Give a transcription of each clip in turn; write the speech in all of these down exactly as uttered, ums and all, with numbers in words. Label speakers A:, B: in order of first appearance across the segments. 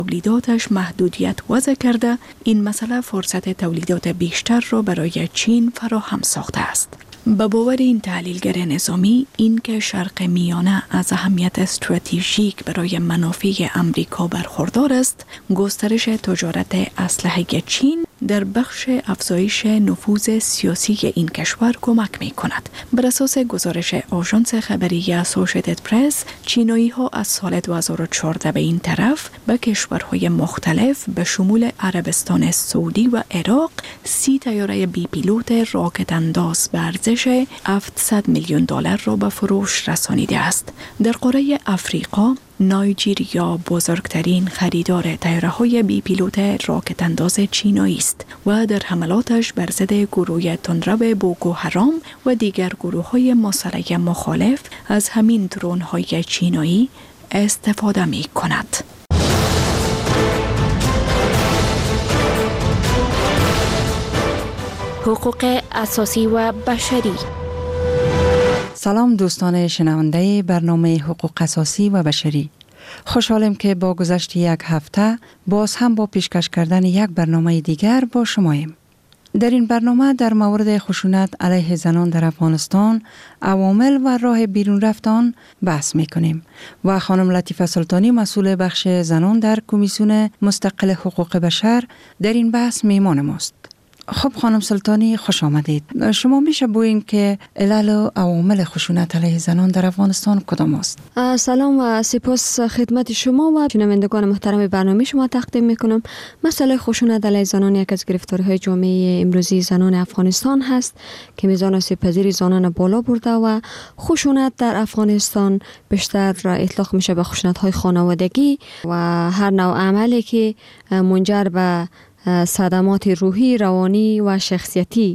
A: تولیداتش محدودیت وضع کرده، این مسئله فرصت تولیدات بیشتر را برای چین فراهم ساخته است. به باور این تحلیلگر نظامی، این که شرق میانه از اهمیت استراتژیک برای منافع امریکا برخوردار است، گسترش تجارت اسلحه چین در بخش افزایش نفوذ سیاسی این کشور کمک می کند. بر اساس گزارش آژانس خبری اسوسییتد پرس، چینایی ها از سال دو هزار و چهارده به این طرف به کشورهای مختلف به شمول عربستان سعودی و عراق سی طیاره بی پیلوت راکت انداز به ارزش هفتصد میلیون دلار را به فروش رسانیده است. در قاره افریقا، نایجیریا بزرگترین خریدار طیاره‌های بی پیلوت راکت انداز چینایی است و در حملاتش بر ضد گروه تندرو بوکو حرام و دیگر گروه‌های مسلح مخالف از همین درون‌های چینایی استفاده می‌کند.
B: حقوق اساسی و بشری.
C: سلام دوستان شنونده برنامه حقوق اساسی و بشری. خوشحالم که با گذشت یک هفته باز هم با پیشکش کردن یک برنامه دیگر با شماییم. در این برنامه در مورد خشونت علیه زنان در افغانستان، عوامل و راه بیرون رفتن بحث میکنیم و خانم لطیفه سلطانی، مسئول بخش زنان در کمیسیون مستقل حقوق بشر، در این بحث میهمان ماست. خب خانم سلطانی، خوش آمدید. شما میشه بگویید که علل و عوامل خشونت علیه زنان در افغانستان کدام است؟
D: سلام و سپاس خدمت شما و شنوندگان محترم برنامه شما تقدیم میکنم. مسئله خشونت علیه زنان یک از گرفتاری‌های جامعه امروزی زنان افغانستان هست که میزان آسیب‌پذیری زنان بالا برده و خشونت در افغانستان بیشتر اطلاق میشه به خشونت‌های خانوادگی و هر نوع عملی که منجر به صدمات روحی، روانی و شخصیتی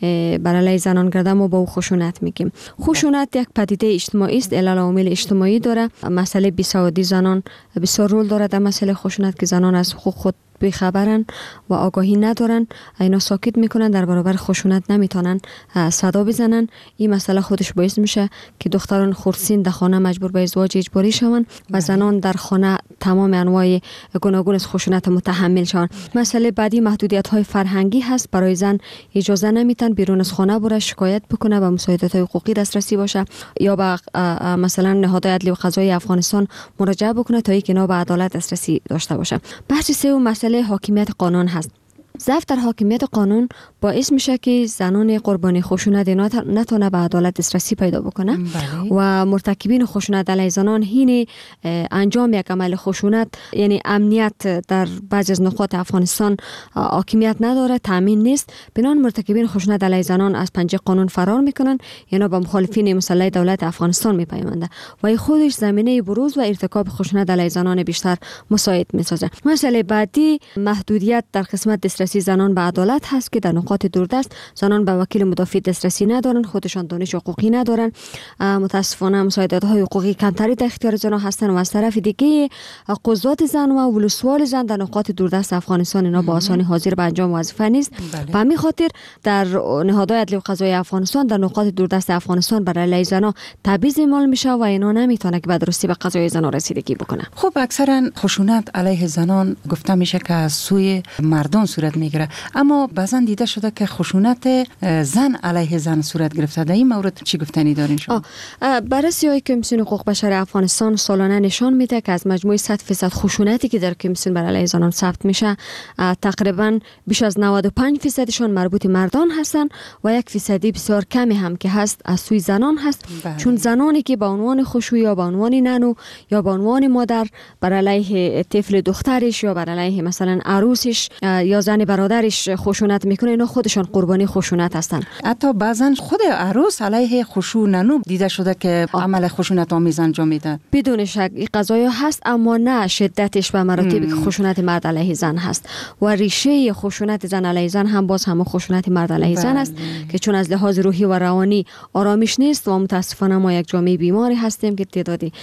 D: بر علیه زنان گرده ما با او خشونت میگیم. خشونت یک پدیده اجتماعی است، علل و عوامل اجتماعی داره. مسئله بیسوادی زنان بسیار رول داره در مسئله خشونت که زنان از حقوق خود بیخبرن و آگاهی ندارن، اینا ساکت میکنن، در برابر خشونت نمیتونن صدا بزنن. این مسئله خودش باعث میشه که دختران خردسین در خانه مجبور به ازدواج اجباری شوند و زنان در خانه تمام انواع گوناگون از خشونت متحمل شوند. مسئله بعدی محدودیت های فرهنگی هست. برای زن اجازه نمیتن بیرون از خانه بره شکایت بکنه و مساعدت های حقوقی دسترسی باشه یا به مثلا نهادهای عدلی و قضایی افغانستان مراجعه بکنه تا اینکه اینا به عدالت دسترسی داشته باشه. بحث سوم مسئله حاکمیت قانون هست. ضعف در حاکمیت قانون باعث میشه که زنان قربانی خشونت نتونه به عدالت دسترسی پیدا بکنه بله. و مرتکبین خشونت علیه زنان هین انجام یک عمل خشونت، یعنی امنیت در بعضی از نقاط افغانستان حاکمیت نداره، تامین نیست، بنان مرتکبین خشونت علیه زنان از پنجه قانون فرار میکنن، یعنی با مخالفین مسلح دولت افغانستان میپیونده و این خودش زمینه بروز و ارتکاب خشونت علیه زنان بیشتر مساعد میسازه. مسئله بعدی محدودیت در قسمت دسترسی زنان به عدالت هست که در نقاط دوردست زنان به وکیل مدافع دسترسی ندارن، خودشان دانش حقوقی ندارن، متاسفانه مساعدت های حقوقی کمتری در اختیار زنان هستن و از طرف دیگه قضات زن و ولسوال زن در نقاط دوردست افغانستان اینا با آسانی حاضر به انجام وظیفه نیست. به همین خاطر در نهادهای عدلی و قضایی افغانستان در نقاط دوردست افغانستان بر علیه زنان تبعیض اعمال میشه و اینا نمیتونه که به درستی به قضای زنان رسیدگی بکنه.
C: خب اکثرا خشونت علیه زنان گفته میشه که از سوی مردان صورت میگیره، اما بعضا دیده شده که خشونت زن علیه زن صورت گرفته. در این مورد چی گفتنی دارین شما؟
D: بررسی‌های کمیسیون حقوق بشر افغانستان سالانه نشان میده که از مجموع صد درصد خشونتی که در کمیسیون بر علیه زنان ثبت میشه، تقریبا بیش از نود و پنج درصدشون مربوط مردان هستن و یک درصدی بسیار کمی هم که هست از سوی زنان هست. بله. چون زنانی که به عنوان خوشو یا به عنوان نانو یا به عنوان مادر بر علیه طفل دخترش یا بر علیه مثلا عروسش یا زن برادرش خشونت میکنه، اینا خودشان قربانی خشونت هستن.
C: حتی بعضن خود عروس علیه خوشو نانو دیده شده که عمل خشونت آمیز انجام میده. بدون
D: شک این قضایا هست، اما نه شدتش به مراتبی که خشونت مرد علیه زن هست و ریشه خشونت زن علیه زن هم باز هم خشونت مرد علیه زن است که چون از لحاظ روحی و روانی آرامش نیست و متاسفانه ما یک جامعه بیماری هستیم که تعدادی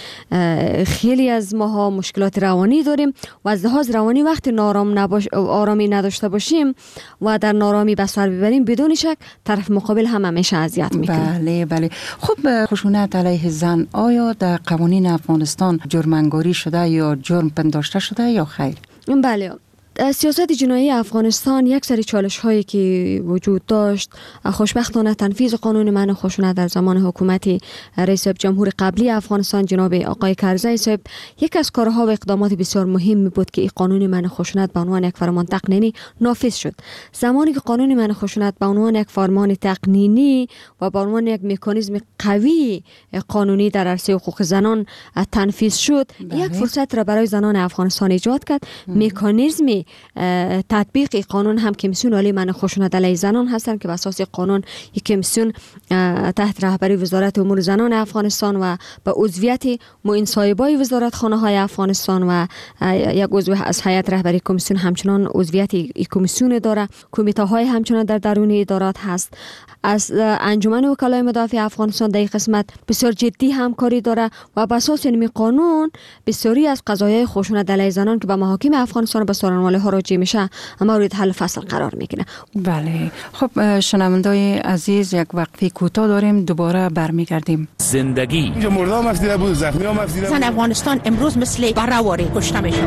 D: خیلی از ماها مشکلات روانی داریم و از لحاظ روانی وقتی نارام نباش آرامی نداشته باشیم و در نارامی به سر ببریم، بدون شک طرف مقابل هم همیشه اذیت میکنه.
C: بله بله. خب خشونت علیه زن آیا در قوانین افغانستان جرم‌انگاری شده یا جرم پنداشته شده یا خیر؟
D: بله، سیاست جنایی افغانستان یک سری چالش هایی که وجود داشت، خوشبختانه تنفیذ قانون منع خشونت در زمان حکومت رئیس جمهور قبلی افغانستان جناب آقای کرزی صاحب یک از کارها و اقدامات بسیار مهم بود که این قانون منع خشونت به عنوان یک فرمان تقنینی نافذ شد. زمانی که قانون منع خشونت به عنوان یک فرمان تقنینی و به عنوان یک مکانیزم قوی قانونی در عرصه حقوق زنان تنفیذ شد، بله. یک فرصت را برای زنان افغانستان ایجاد کرد. مکانیزمی تطبیق قانون هم کمیسیون عالی منع خشونت علیه زنان هستند که بر اساس قانون یک کمیسیون تحت رهبری وزارت امور زنان افغانستان و به عضویت معین صاحبای وزارت خانه های افغانستان و یک عضو از هیئت رهبری کمیسیون همچنان عضویت این کمیسیون داره. کمیته های همچنان در درون ادارات هست. از انجمن وکلای مدافع افغانستان در این قسمت بسیار جدی همکاری داره و بر اساس این قانون بسیاری از قضایای خشونت علیه زنان که به محاکم افغانستان به سارنواله ها راجع میشه مورد حل فصل قرار میگیره.
C: بله، خب شنوندای عزیز یک وقفه کوتاه داریم، دوباره برمیگردیم.
E: زندگی
F: اینجا مردم مفیده بود، زخمی ها مفیده بود.
G: زن افغانستان امروز مثل برهواری کشته میشه.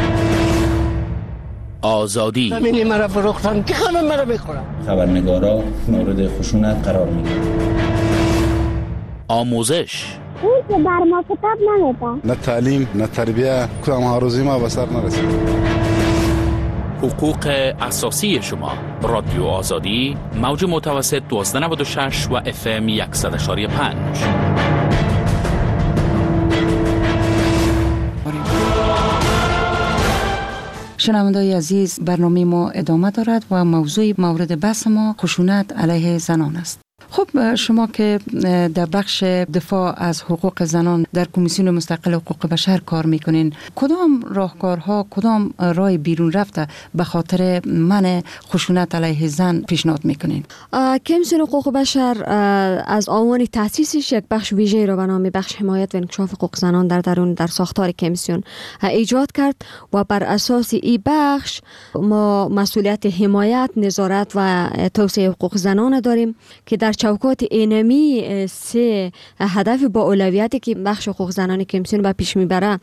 E: آزادی
H: زمینی مرا فروختن که همه مرا بخورن.
I: خبرنگارا مورد خشونت قرار میگیرن.
E: آموزش
J: اون که بر ما کتاب نمیده.
F: نه تعلیم نه تربیه، کدام هاروزی ما به سر نرسید.
E: حقوق اساسی شما. رادیو آزادی، موج متوسط دوازده نود و شش و اف ام صد و یک و پنج.
C: شنوندگان عزیز، برنامه ما ادامه دارد و موضوع مورد بحث ما خشونت علیه زنان است. خب شما که در بخش دفاع از حقوق زنان در کمیسیون مستقل حقوق بشر کار میکنین، کدام راهکارها، کدام راه بیرون رفته به خاطر منع خشونت علیه زن پیشنهاد میکنین؟
D: کمیسیون حقوق بشر از آوان تأسیسش یک بخش ویژه را به نام بخش حمایت و انکشاف حقوق زنان در درون در ساختار کمیسیون ایجاد کرد و بر اساس این بخش ما مسئولیت حمایت، نظارت و توسعه حقوق زنان داریم که در چوکات اینمی سه هدف با اولویتی که بخش حقوق زنان کمیسیون به پیش میبره،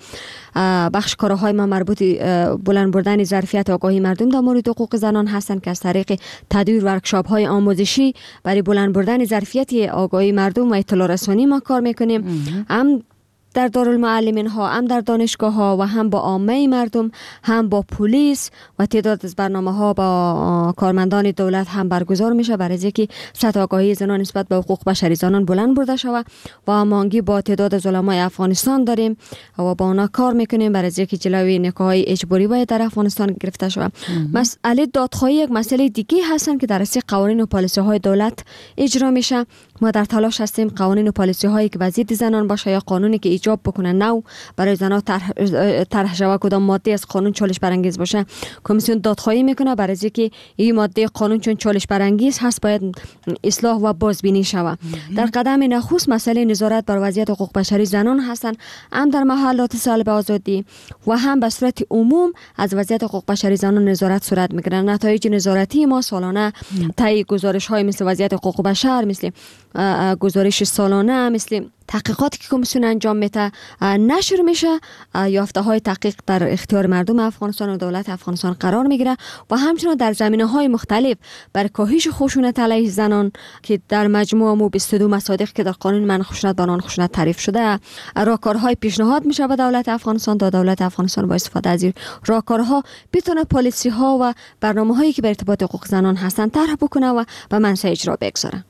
D: بخش کارهای ما مربوط بلند بردن ظرفیت آگاهی مردم در مورد حقوق زنان هستند که از طریق تدویر ورکشاپ های آموزشی برای بلند بردن ظرفیت آگاهی مردم و اطلاع رسانی ما کار میکنیم. هم در دارالمعلمین ها، هم در دانشگاه ها و هم با عامه مردم، هم با پلیس و تعداد از برنامه ها با کارمندان دولت هم برگزار میشه برای اینکه سطح آگاهی زنان نسبت به حقوق بشری زنان بلند برده شود و هماهنگی با تعداد از علمای افغانستان داریم و با اونا کار میکنیم برای اینکه جلوی نکاح‌های اجباری باید در افغانستان گرفته شود. مسئله دادخواهی یک مسئله دیگه هستن که در اصل قوانین و پالیسی های دولت اجرا میشه. ما در تلاش هستیم قوانین و پالیسی هایی که وضعیت زنان باشه یا قانونی که ایجاب بکنه نو برای زنان طرح طرح شود کدام ماده از قانون چالش برانگیز باشه، کمیسیون دادخواهی میکنه برای اینکه این ماده قانون چون چالش برانگیز هست باید اصلاح و بازبینی شود. در قدم نخست مسئله نظارت بر وضعیت حقوق بشری زنان هستند، هم در محلات سالب آزادی و هم به صورت عموم از وضعیت حقوق بشری زنان نظارت صورت میگیرد. نتایج نظارتی ما سالانه طی گزارش های مثل وضعیت حقوق بشر، مثل گزارش سالانه، مثل تحقیقاتی که کمیسیون انجام میده نشر میشه، یافته های تحقیق در اختیار مردم افغانستان و دولت افغانستان قرار میگیره و همچنین در زمینه های مختلف بر کاهش خشونت علیه زنان که در مجموع مو بیست و دو مصادیق که در قانون منع خشونت به عنوان خشونت تعریف شده راهکارهای پیشنهاد میشه به دولت افغانستان تا دولت افغانستان با استفاده از این راهکارها بتونه پالیسی ها و برنامه هایی که به ارتباط حقوق زنان هستن طرح بکنه و به منصه اجرا بگذاره.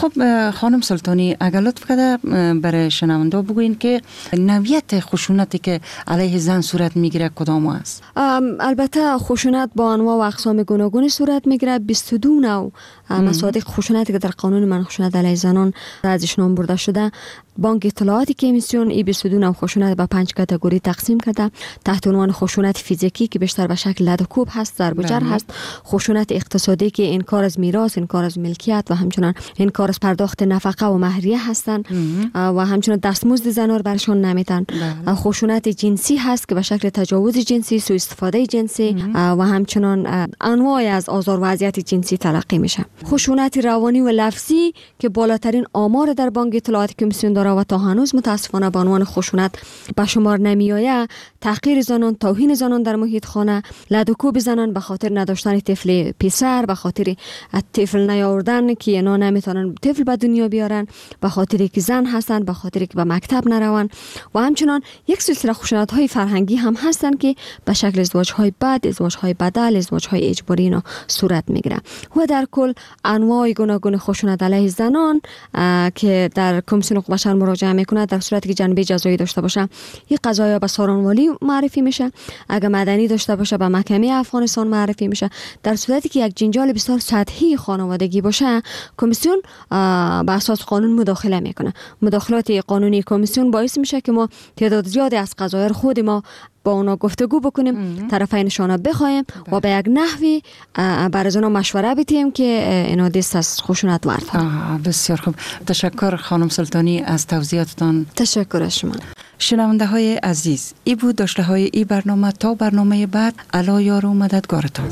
C: خب خانم سلطانی، اگر لطف کرده برای شنونده بگوین که نوعیت خشونتی که علیه زن صورت میگیره کدام است؟
D: البته خشونت با انواع و اقسام گوناگونی صورت میگیره. بیست و دو نوع مصادیق خشونتی که در قانون منع خشونت علیه زنان ازش نام برده شده. بانک اطلاعاتی کمیسیون ای بیست و دو نوع خشونت به پنج کاتگوری تقسیم کرده تحت عنوان خشونت فیزیکی که بیشتر به شکل لد و کوب هست، ضرب و جرح هست، خشونت اقتصادی که انکار از میراث، انکار از ملکیت و همچنین انکار از پرداخت نفقه و مهریه هستند و همچنین دستمزد زنان رو برشان نمیدن. خشونت جنسی هست که به شکل تجاوز جنسی، سوء استفاده جنسی و همچنین انواع از آزار و اذیت جنسی تلقی میشه. خشونت روانی و لفظی که بالاترین آمار در بانک اطلاعات کمیسیون داره و تا هنوز متاسفانه به عنوان خشونت به شمار نمی آید. تحقیر زنان، توهین زنان در محیط خانه، لدوکوب زنان به خاطر نداشتن طفل پسر، به خاطر طفل نیاوردن که اینا نمیتونن طفل به دنیا بیارن، به خاطر که زن هستن، به خاطر که به مکتب نرون و همچنان یک سلسله خشونت های فرهنگی هم هستن که به شکل ازدواج های بد، ازدواج های بدل، ازدواج های اجباری اینا صورت میگیره. و در کل انواع گوناگون خشونت علیه زنان که در کمیسیون حقوق بشر مراجعه میکنه در صورتی که جنبه جزایی داشته باشه این قضایا به سارانوالی معرفی میشه، اگر مدنی داشته باشه به محکمه افغانستان معرفی میشه. در صورتی که یک جنجال بسیار سطحی خانوادگی باشه کمیسیون به اساس قانون مداخله میکنه. مداخلات قانونی کمیسیون باعث میشه که ما تعداد زیادی از قضایا خود ما با اونا گفتگو بکنیم، طرفینشان بخوایم و به یک نحوی بر از اونا مشوره بدیم که اینا دست از خشونت ورد.
C: بسیار خوب، تشکر خانم سلطانی از توضیحاتتان.
D: تشکر از شما.
C: شنونده های عزیز، ای بود داشته های ای برنامه. تا برنامه بعد، الا یار و مددگارتان.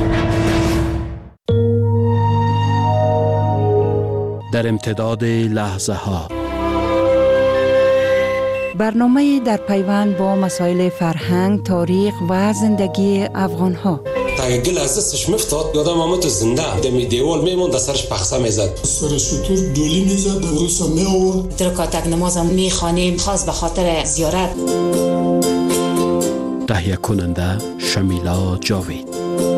E: در امتداد لحظه ها،
C: برنامه در پیوند با مسائل فرهنگ، تاریخ و زندگی افغان ها.
K: تا گل از دستش مفتاد یادم آمد تو زنده دمی دیوال میموند سرش پخسه میزد،
L: سر شطور دولی میزد، دروسا می آورد.
G: درکاتک نمازم میخوانیم خاص به خاطر زیارت.
E: تهیه کننده شمیلا جاوید.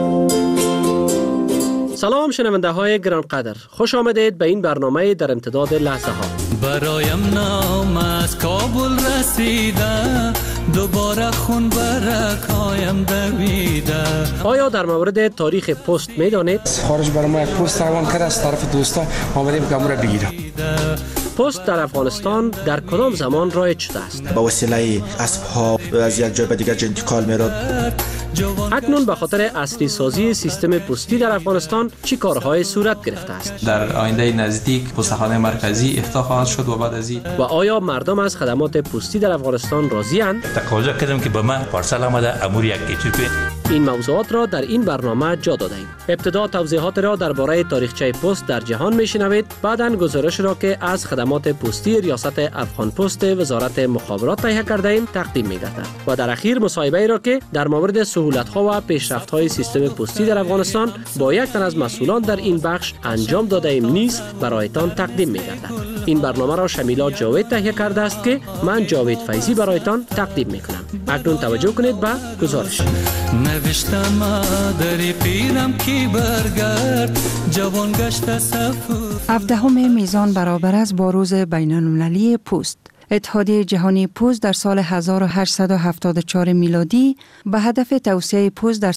M: سلام شنونده های گرانقدر، خوش آمدید به این برنامه در امتداد لحظه ها.
N: برایم نام از کابل رسیده، دوباره خون برکایم دویده.
M: آیا در مورد تاریخ پست میدانید؟
O: خارج برای ما یک پست روان کرد از طرف دوستا، آمدیم که امور بگیرم.
M: پست در افغانستان در کدام زمان رایج شده است؟
P: با وسیله اسب‌ها از یک جای به دیگر انتقال می‌رود.
M: اکنون به خاطر اصلی سازی سیستم پستی در افغانستان چی کارهای صورت گرفته است؟
Q: در آینده نزدیک پستخانه مرکزی افتتاح خواهد شد و بعد از این
M: و آیا مردم از خدمات پستی در افغانستان راضی اند؟
R: تقاضا کردم که به من پارسل آمده امور یک کیچوپی.
M: این موضوعات را در این برنامه جا دادیم. ابتدا توضیحات را درباره تاریخچه پست در جهان میشنوید، بعداً گزارش را که از خدمات پستی ریاست افغان پست وزارت مخابرات تهیه کرده ایم تقدیم می‌گردد و در اخیر مصاحبه را که در مورد سهولت‌ها و پیشرفت‌های سیستم پستی در افغانستان با یک تن از مسئولان در این بخش انجام داده ایم نیز برایتان تقدیم می‌گردد. این برنامه را شمیلا جاوید تهیه کرده است که من جاوید فیضی برایتان تقدیم می‌کنم. اکنون توجه کنید به گزارش.
N: نوشتم دری پیرم کی برگرد جوان گشت سفر.
C: هفدهم میزان برابر است با روز بین المللی پست. اتحادیه جهانی پست در سال هزار و هشتصد و هفتاد و چهار میلادی به هدف توسعه پست در